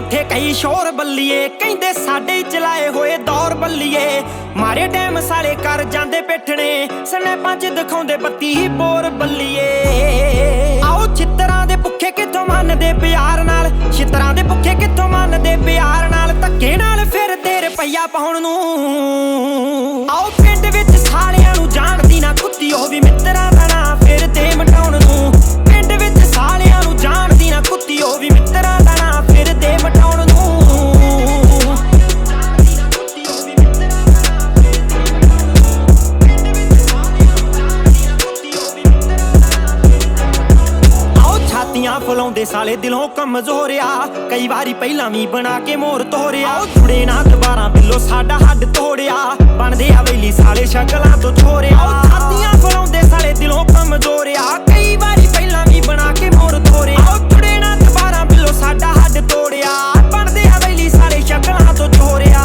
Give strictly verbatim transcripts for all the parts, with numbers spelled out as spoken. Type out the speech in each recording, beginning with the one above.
ਉੱਥੇ ਕਈ ਸ਼ੋਰ ਬੱਲੀਏ, ਕਹਿੰਦੇ ਸਾਡੇ ਚਲਾਏ ਹੋਏ ਦੌਰ ਬੱਲੀਏ। ਮਾਰੇ ਟਾਈਮ ਸਾਲੇ ਕਰ ਜਾਂਦੇ ਪਿੱਠਣੇ, ਸਨੈਪਾਂ 'ਚ ਦਿਖਾਉਂਦੇ ਬੱਤੀ ਬੋਰ ਬੱਲੀਏ। ਆਓ ਛਿੱਤਰਾਂ ਦੇ ਭੁੱਖੇ ਕਿੱਥੋਂ ਮੰਨਦੇ ਪਿਆਰ ਨਾਲ, ਛਿੱਤਰਾਂ ਦੇ ਭੁੱਖੇ ਕਿੱਥੋਂ ਮੰਨਦੇ ਪਿਆਰ ਨਾਲ, ਧੱਕੇ ਨਾਲ ਫਿਰਦੇ ਰੁਪਈਆ ਪਾਉਣ ਨੂੰ। ਆਓ ਪਿੰਡ ਵਿੱਚ ਸਾਲਿਆਂ ਨੂੰ ਜਾਣਦੀ ਨਾ ਕੁੱਤੀ, ਉਹ ਵੀ ਮਿੱਤਰਾਂ ਦਾ ਨਾਂ ਫਿਰਦੇ ਮਟਾਉਣ ਨੂੰ। ਪਿੰਡ ਵਿੱਚ ਸਾਲਿਆਂ ਨੂੰ ਜਾਣਦੀ ਨਾ ਕੁੱਤੀ, ਉਹ ਵੀ ਮਿੱਤਰਾਂ ਦਾ ਨਾਂ ਫਿਰਦੇ ਮਟਾਉਣ ਨੂੰ। ਆਓ ਛਾਤੀਆਂ ਫੁਲਾਉਂਦੇ ਸਾਲੇ ਦਿਲੋਂ ਕਮਜ਼ੋਰ ਆ, ਕਈ ਵਾਰੀ ਪਹਿਲਾਂ ਵੀ ਬਣਾ ਕੇ ਮੋਰ ਤੋਰਿਆ। ਆਓ ਜੁੜੇ ਨਾ ਦੁਬਾਰਾ ਬਿੱਲੋ ਸਾਡਾ ਹੱਡ ਤੋੜਿਆ, ਬਣਦੇ ਆ ਵੇਲੀ ਸਾਲੇ ਸ਼ਕਲਾਂ ਤੋਂ ਛੋਰਿਆ। ਆਓ ਛਾਤੀਆਂ ਫੁਲਾਉਂਦੇ ਸਾਲੇ ਦਿਲੋਂ ਕਮਜ਼ੋਰ ਆ, ਕਈ ਵਾਰੀ ਪਹਿਲਾਂ ਵੀ ਬਣਾ ਕੇ ਮੋਰ ਤੋਰਿਆ। ਆਓ ਜੁੜੇ ਨਾ ਦੁਬਾਰਾ ਬਿੱਲੋ ਸਾਡਾ ਹੱਡ ਤੋੜਿਆ, ਬਣਦੇ ਆ ਵੇਲੀ ਸਾਲੇ ਸ਼ਕਲਾਂ ਤੋਂ ਛੋਰਿਆ।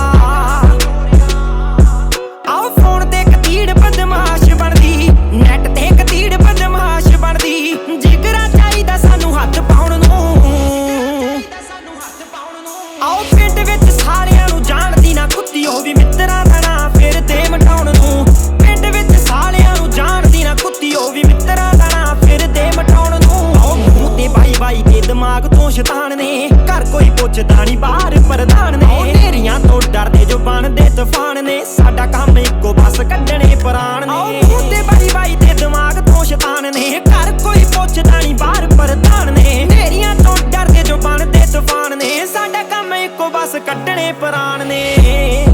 ਆਓ ਫੋਨ ਤੇ ਕਤੀੜ ਬਦਮਾਸ਼ ਬਣਦੀ, ਨੈਟ ਤੇ ਕਤੀੜ ਬਦਮਾਸ਼ ਬਣਦੀ, ਜਿਗਰਾ ਚਾਹੀਦਾ ਸਾਨੂੰ ਹੱਥ ਪਾਉਣ ਨੂੰ। ਆਓ ਪਿੰਡ ਵਿੱਚ ਸਾਰਿਆਂ ਨੂੰ ਜਾਣਦੀ ਨਾ ਕੁੱਤੀ, ਉਹ ਵੀ ਮਿੱਤਰਾਂ ਦਾ ਨਾਂ ਫਿਰਦੇ ਮਟਾਉਣ ਨੂੰ। ਪਿੰਡ ਵਿੱਚ ਸਾਰਿਆਂ ਨੂੰ ਜਾਣਦੀ ਨਾ ਕੁੱਤੀ, ਉਹ ਵੀ ਮਿੱਤਰਾਂ ਦਾ ਨਾਂ ਫਿਰਦੇ ਮਟਾਉਣ ਨੂੰ। ਆਓ ਮੂੰਹ ਤੇ ਬਾਈ ਬਾਈ ਤੇ ਦਿਮਾਗ ਤੋਂ ਸ਼ੈਤਾਨ ਨੇ, ਘਰ ਕੋਈ ਪੁੱਛਦਾ ਨਹੀਂ ਬਾਹਰ ਪ੍ਰਧਾਨ ਨੇ। ਨੇਰੀਆਂ ਤੋਂ ਡਰਦੇ ਜੋ ਬਣਦੇ ਤੂਫਾਨ ਨੇ, ਸਾਡਾ ਕੰਮ ਇੱਕੋ ਬਸ ਕੱਢਣੇ ਪ੍ਰਾਣ ਨੇ। ਆਓ ਮੂੰਹ ਤੇ ਬਾਈ ਬਾਈ ਤੇ ਦਿਮਾਗ ਤੋਂ ਸ਼ੈਤਾਨ ਨੇ, ਘਰ ਕੋਈ ਪੁੱਛਦਾ ਨਹੀਂ ਬਾਹਰ ਪ੍ਰਧਾਨ ਨੇ। ਨੇਰੀਆਂ ਤੋਂ ਡਰਦੇ ਜੋ ਬਣਦੇ ਤੂਫਾਨ ਨੇ, ਸਾਡਾ ਕੰਮ ਇੱਕੋ ਬਸ ਕੱਢਣੇ ਪ੍ਰਾਣ ਨੇ।